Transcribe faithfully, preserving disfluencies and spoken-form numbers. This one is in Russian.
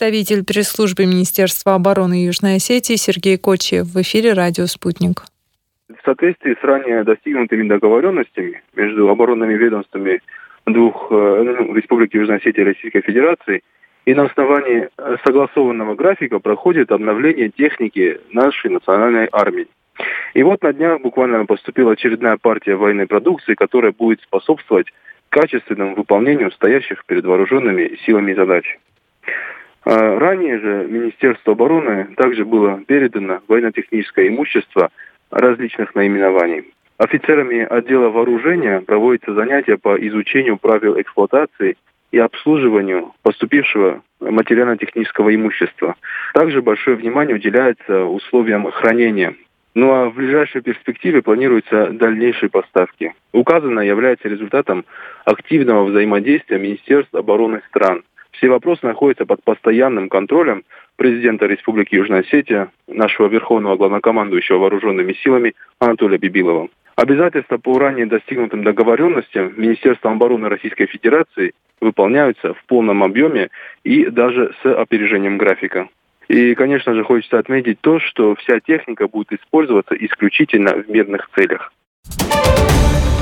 Представитель пресс-службы Министерства обороны Южной Осетии Сергей Кочиев в эфире «Радио Спутник». В соответствии с ранее достигнутыми договоренностями между оборонными ведомствами двух ну, республик Южной Осетии и Российской Федерации и на основании согласованного графика проходит обновление техники нашей национальной армии. И вот на днях буквально поступила очередная партия военной продукции, которая будет способствовать качественному выполнению стоящих перед вооруженными силами задач. Ранее же Министерству обороны также было передано военно-техническое имущество различных наименований. Офицерами отдела вооружения проводятся занятия по изучению правил эксплуатации и обслуживанию поступившего материально-технического имущества. Также большое внимание уделяется условиям хранения. Ну а в ближайшей перспективе планируются дальнейшие поставки. Указанное является результатом активного взаимодействия Министерств обороны стран. Все вопросы находятся под постоянным контролем президента Республики Южная Осетия, нашего верховного главнокомандующего вооруженными силами Анатолия Бибилова. Обязательства по ранее достигнутым договоренностям Министерством обороны Российской Федерации выполняются в полном объеме и даже с опережением графика. И, конечно же, хочется отметить то, что вся техника будет использоваться исключительно в мирных целях.